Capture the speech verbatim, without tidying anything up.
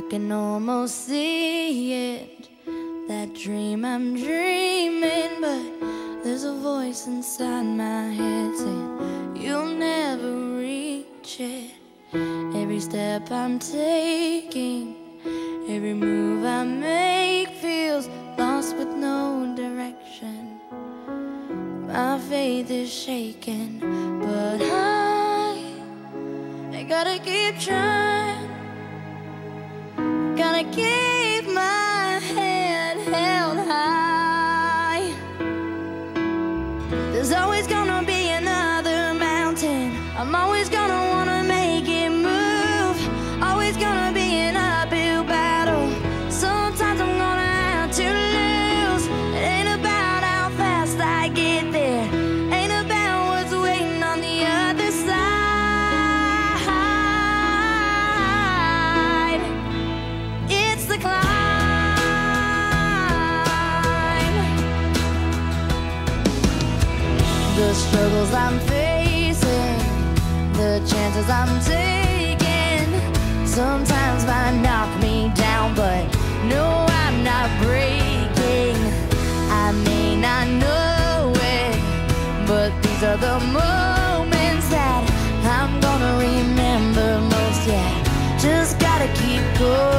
can almost see it, that dream I'm dreaming, but there's a voice inside my head saying you'll never reach it. Every step I'm taking, every move I make feels lost with no direction. My faith is shaking, but I, I gotta keep trying. Gotta keep my head held high. There's always gonna be another mountain. I'm always gonna wanna make it move. Always gonna be an uphill battle. Sometimes I'm gonna have to lose. It ain't about how fast I get there, ain't about what's waiting on the other side. It's the climb. The struggles I'm facing, the chances I'm taking, sometimes might knock me down, but no, I'm not breaking. I may not know it, but these are the moments that I'm gonna remember most. Yeah, just gotta keep going.